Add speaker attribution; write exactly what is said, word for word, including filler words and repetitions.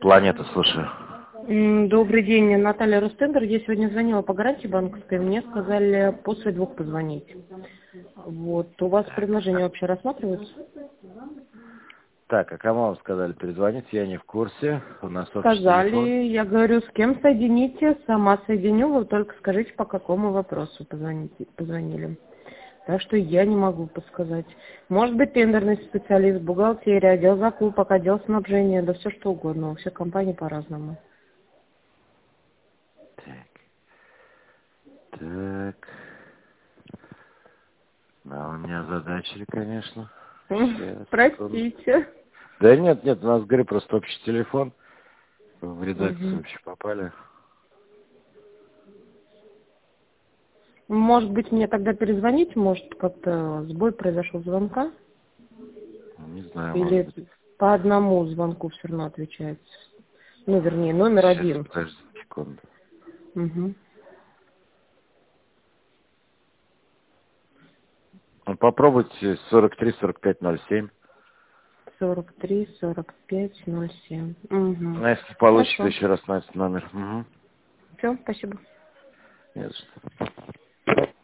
Speaker 1: Планета, слушаю.
Speaker 2: М, Добрый день, Наталья Рустендер. Я сегодня звонила по гарантии банковской, мне сказали после двух позвонить. Вот. У вас предложение вообще рассматривается?
Speaker 1: Так, а кому вам сказали перезвонить? Я не в курсе. У нас общий телефон.
Speaker 2: Сказали, я говорю, с кем соедините, сама соединю, вы только скажите, по какому вопросу позвоните, позвонили. Так что я не могу подсказать. Может быть, тендерный специалист, бухгалтерия, отдел закупок, отдел снабжения, да все что угодно. У всех компаний по-разному.
Speaker 1: Так. Так. Да, у меня задачи, конечно. Сейчас, секунду.
Speaker 2: Простите.
Speaker 1: Да нет, нет, у нас, говорю, просто общий телефон. В редакцию
Speaker 2: Мгм.
Speaker 1: вообще попали.
Speaker 2: Может быть, мне тогда перезвонить? Может, как-то сбой произошел звонка?
Speaker 1: Не знаю, может
Speaker 2: Или
Speaker 1: быть.
Speaker 2: по одному звонку все равно отвечается? Ну, вернее, номер
Speaker 1: Сейчас,
Speaker 2: один.
Speaker 1: подожди секунду.
Speaker 2: Угу.
Speaker 1: Ну, попробуйте сорок три сорок пять ноль семь.
Speaker 2: сорок три сорок пять ноль семь. Угу.
Speaker 1: Ну, если получится,
Speaker 2: Хорошо.
Speaker 1: еще раз на этот номер. Угу.
Speaker 2: Все, спасибо.
Speaker 1: Не за что.